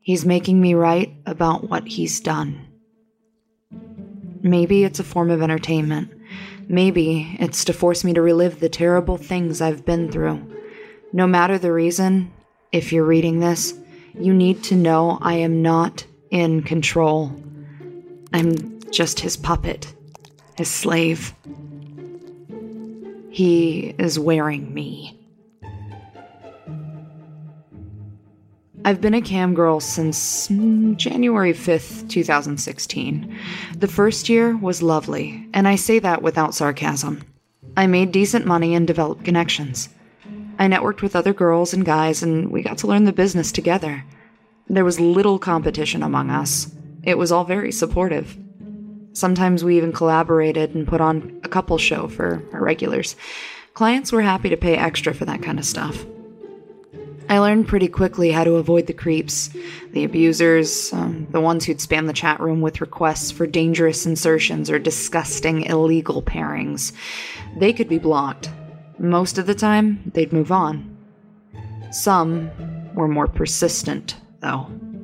He's making me write about what he's done. Maybe it's a form of entertainment. Maybe it's to force me to relive the terrible things I've been through. No matter the reason, if you're reading this, you need to know I am not in control. I'm just his puppet, his slave. He is wearing me. I've been a cam girl since January 5th, 2016. The first year was lovely, and I say that without sarcasm. I made decent money and developed connections. I networked with other girls and guys, and we got to learn the business together. There was little competition among us. It was all very supportive. Sometimes we even collaborated and put on a couple show for our regulars. Clients were happy to pay extra for that kind of stuff. I learned pretty quickly how to avoid the creeps, the abusers, the ones who'd spam the chat room with requests for dangerous insertions or disgusting illegal pairings. They could be blocked. Most of the time, they'd move on. Some were more persistent, though.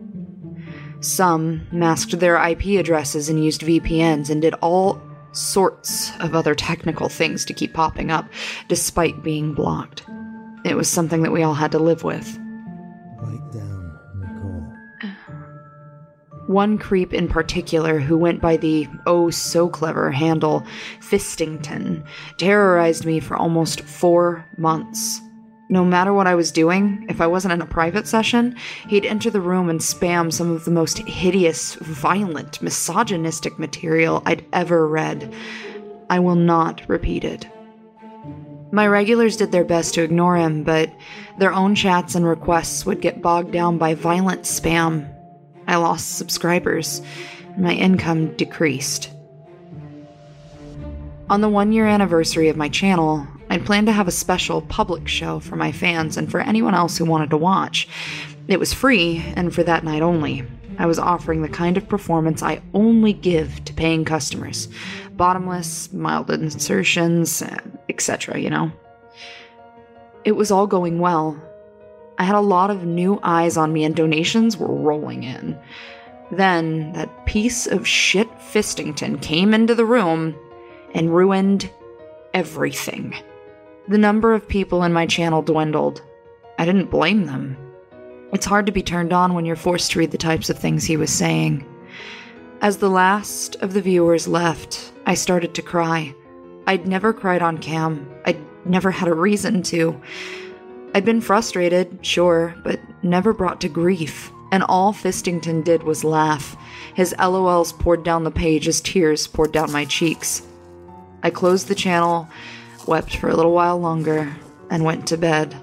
Some masked their IP addresses and used VPNs and did all sorts of other technical things to keep popping up, despite being blocked. It was something that we all had to live with. Write down, Nicole. One creep in particular, who went by the oh-so-clever handle Fistington, terrorized me for almost 4 months. No matter what I was doing, if I wasn't in a private session, he'd enter the room and spam some of the most hideous, violent, misogynistic material I'd ever read. I will not repeat it. My regulars did their best to ignore him, but their own chats and requests would get bogged down by violent spam. I lost subscribers, and my income decreased. On the 1-year anniversary of my channel, I'd planned to have a special public show for my fans and for anyone else who wanted to watch. It was free, and for that night only. I was offering the kind of performance I only give to paying customers. Bottomless, mild insertions, etc., you know. It was all going well. I had a lot of new eyes on me and donations were rolling in. Then, that piece of shit Fistington came into the room and ruined everything. The number of people in my channel dwindled. I didn't blame them. It's hard to be turned on when you're forced to read the types of things he was saying. As the last of the viewers left, I started to cry. I'd never cried on cam. I'd never had a reason to. I'd been frustrated, sure, but never brought to grief. And all Fistington did was laugh. His LOLs poured down the page as tears poured down my cheeks. I closed the channel, wept for a little while longer, and went to bed.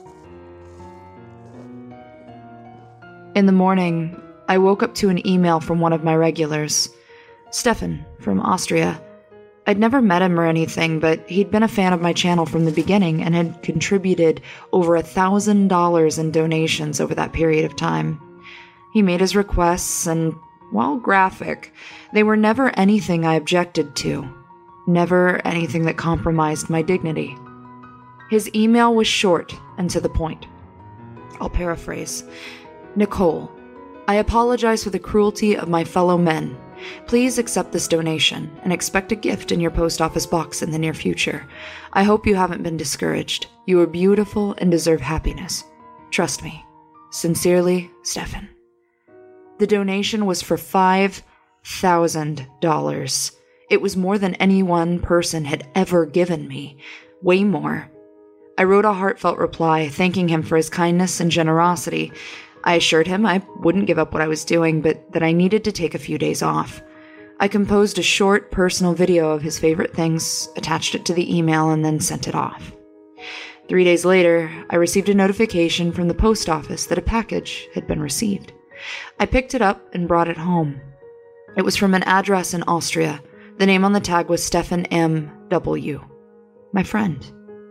In the morning, I woke up to an email from one of my regulars, Stefan from Austria. I'd never met him or anything, but he'd been a fan of my channel from the beginning and had contributed over $1,000 in donations over that period of time. He made his requests, and while graphic, they were never anything I objected to, never anything that compromised my dignity. His email was short and to the point. I'll paraphrase. Nicole, I apologize for the cruelty of my fellow men. Please accept this donation and expect a gift in your post office box in the near future. I hope you haven't been discouraged. You are beautiful and deserve happiness. Trust me. Sincerely, Stefan. The donation was for $5,000. It was more than any one person had ever given me. Way more. I wrote a heartfelt reply thanking him for his kindness and generosity. I assured him I wouldn't give up what I was doing, but that I needed to take a few days off. I composed a short, personal video of his favorite things, attached it to the email, and then sent it off. 3 days later, I received a notification from the post office that a package had been received. I picked it up and brought it home. It was from an address in Austria. The name on the tag was Stefan M.W., my friend.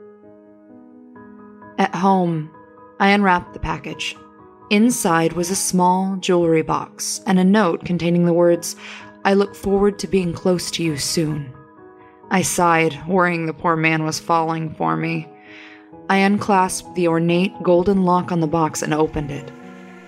At home, I unwrapped the package. Inside was a small jewelry box and a note containing the words, "I look forward to being close to you soon." I sighed, worrying the poor man was falling for me. I unclasped the ornate golden lock on the box and opened it.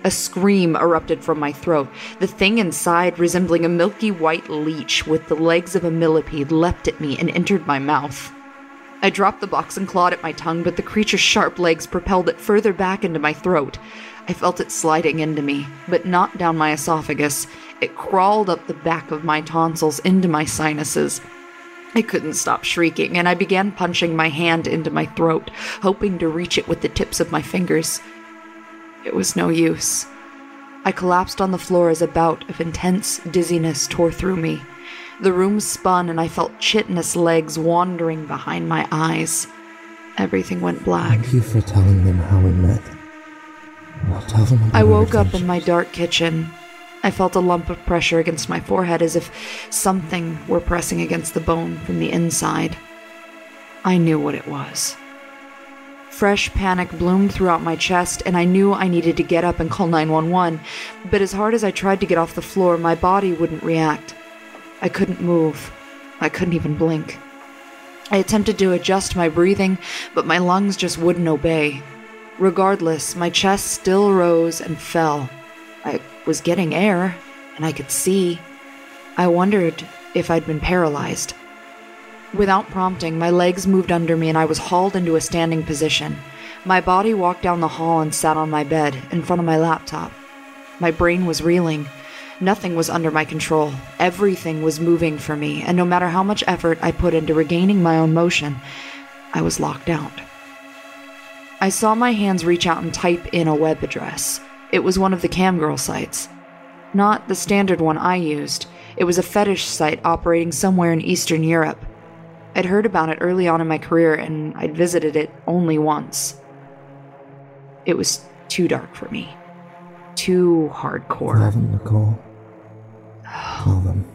A scream erupted from my throat. The thing inside, resembling a milky white leech with the legs of a millipede, leapt at me and entered my mouth. I dropped the box and clawed at my tongue, but the creature's sharp legs propelled it further back into my throat. I felt it sliding into me, but not down my esophagus. It crawled up the back of my tonsils into my sinuses. I couldn't stop shrieking, and I began punching my hand into my throat, hoping to reach it with the tips of my fingers. It was no use. I collapsed on the floor as a bout of intense dizziness tore through me. The room spun, and I felt chitinous legs wandering behind my eyes. Everything went black. Thank you for telling them how we met. I'll tell them about I woke up in adventures. my dark kitchen. I felt a lump of pressure against my forehead as if something were pressing against the bone from the inside. I knew what it was. Fresh panic bloomed throughout my chest, and I knew I needed to get up and call 911, but as hard as I tried to get off the floor, my body wouldn't react. I couldn't move. I couldn't even blink. I attempted to adjust my breathing, but my lungs just wouldn't obey. Regardless, my chest still rose and fell. I was getting air, and I could see. I wondered if I'd been paralyzed. Without prompting, my legs moved under me and I was hauled into a standing position. My body walked down the hall and sat on my bed, in front of my laptop. My brain was reeling. Nothing was under my control. Everything was moving for me, and no matter how much effort I put into regaining my own motion, I was locked out. I saw my hands reach out and type in a web address. It was one of the camgirl sites. Not the standard one I used. It was a fetish site operating somewhere in Eastern Europe. I'd heard about it early on in my career, and I'd visited it only once. It was too dark for me. Too hardcore. Tell them, Nicole. Tell them.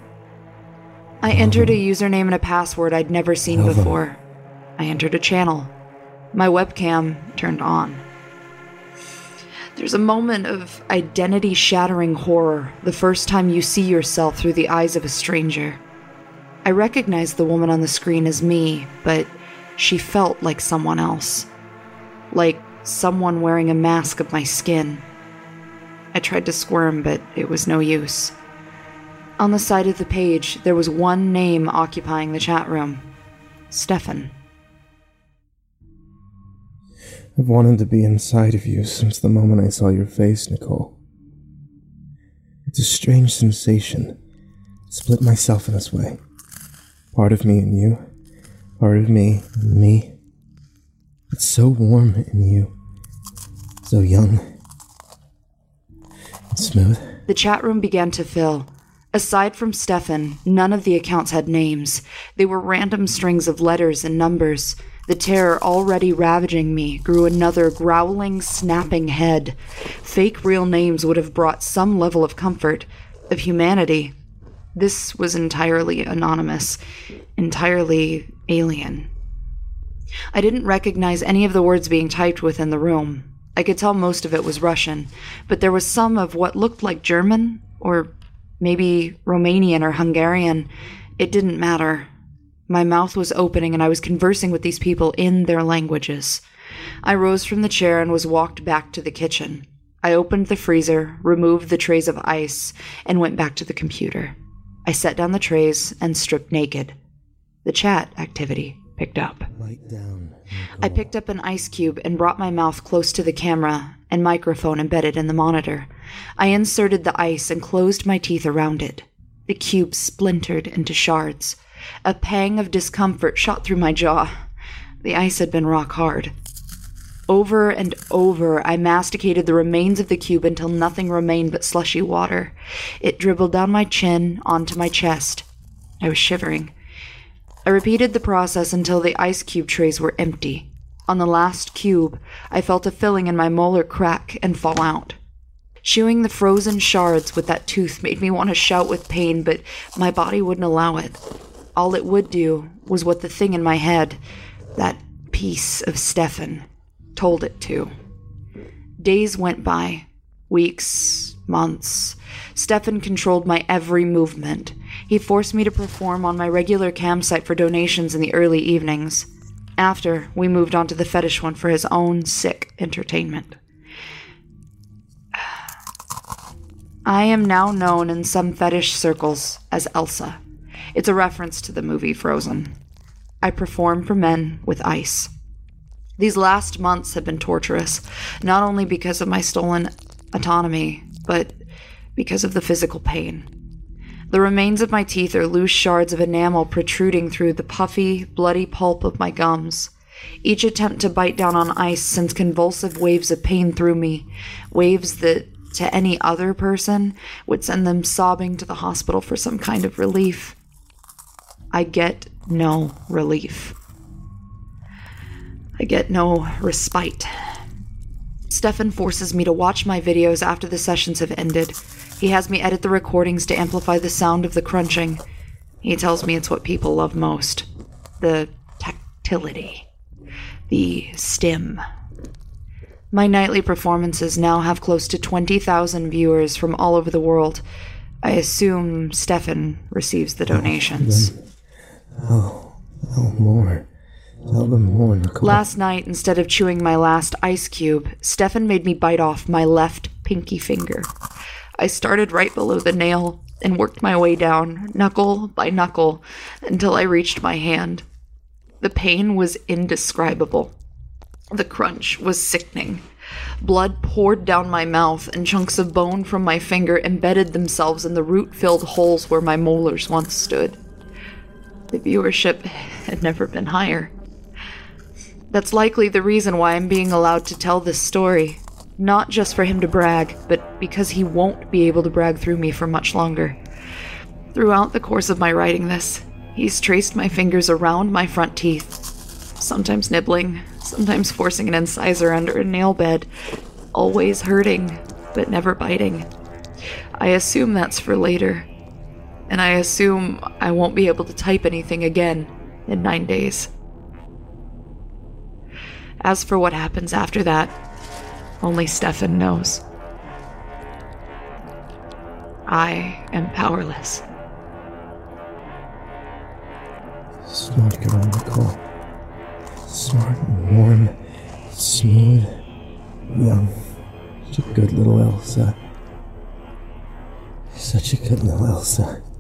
I entered a username and a password I'd never seen Tell them. before. I entered a channel. My webcam turned on. There's a moment of identity-shattering horror the first time you see yourself through the eyes of a stranger. I recognized the woman on the screen as me, but she felt like someone else. Like someone wearing a mask of my skin. I tried to squirm, but it was no use. On the side of the page, there was one name occupying the chat room. Stefan. I've wanted to be inside of you since the moment I saw your face, Nicole. It's a strange sensation to split myself in this way. Part of me and you, part of me and me. It's so warm in you, so young and smooth. The chat room began to fill. Aside from Stefan, none of the accounts had names. They were random strings of letters and numbers. The terror already ravaging me grew another growling, snapping head. Fake real names would have brought some level of comfort, of humanity. This was entirely anonymous, entirely alien. I didn't recognize any of the words being typed within the room. I could tell most of it was Russian, but there was some of what looked like German, or maybe Romanian or Hungarian. It didn't matter. My mouth was opening and I was conversing with these people in their languages. I rose from the chair and was walked back to the kitchen. I opened the freezer, removed the trays of ice, and went back to the computer. I set down the trays and stripped naked. The chat activity picked up. Light down, Nicole. I picked up an ice cube and brought my mouth close to the camera and microphone embedded in the monitor. I inserted the ice and closed my teeth around it. The cube splintered into shards. A pang of discomfort shot through my jaw. The ice had been rock hard. Over and over, I masticated the remains of the cube until nothing remained but slushy water. It dribbled down my chin onto my chest. I was shivering. I repeated the process until the ice cube trays were empty. On the last cube, I felt a filling in my molar crack and fall out. Chewing the frozen shards with that tooth made me want to shout with pain, but my body wouldn't allow it. All it would do was what the thing in my head, that piece of Stefan, told it to. Days went by. Weeks, months. Stefan controlled my every movement. He forced me to perform on my regular campsite for donations in the early evenings. After, we moved on to the fetish one for his own sick entertainment. I am now known in some fetish circles as Elsa. It's a reference to the movie Frozen. I perform for men with ice. These last months have been torturous, not only because of my stolen autonomy, but because of the physical pain. The remains of my teeth are loose shards of enamel protruding through the puffy, bloody pulp of my gums. Each attempt to bite down on ice sends convulsive waves of pain through me, waves that, to any other person, would send them sobbing to the hospital for some kind of relief. I get no relief. I get no respite. Stefan forces me to watch my videos after the sessions have ended. He has me edit the recordings to amplify the sound of the crunching. He tells me it's what people love most. The tactility. The stim. My nightly performances now have close to 20,000 viewers from all over the world. I assume Stefan receives the donations. More. Tell them more, Nicole. Last night, instead of chewing my last ice cube, Stefan made me bite off my left pinky finger. I started right below the nail and worked my way down, knuckle by knuckle, until I reached my hand. The pain was indescribable. The crunch was sickening. Blood poured down my mouth, and chunks of bone from my finger embedded themselves in the root-filled holes where my molars once stood. The viewership had never been higher. That's likely the reason why I'm being allowed to tell this story. Not just for him to brag, but because he won't be able to brag through me for much longer. Throughout the course of my writing this, he's traced my fingers around my front teeth, sometimes nibbling, sometimes forcing an incisor under a nail bed, always hurting, but never biting. I assume that's for later, and I assume I won't be able to type anything again in 9 days. As for what happens after that, only Stefan knows. I am powerless. Smart girl, Nicole. Smart and warm, smooth, young. Such a good little Elsa. Such a good little Elsa.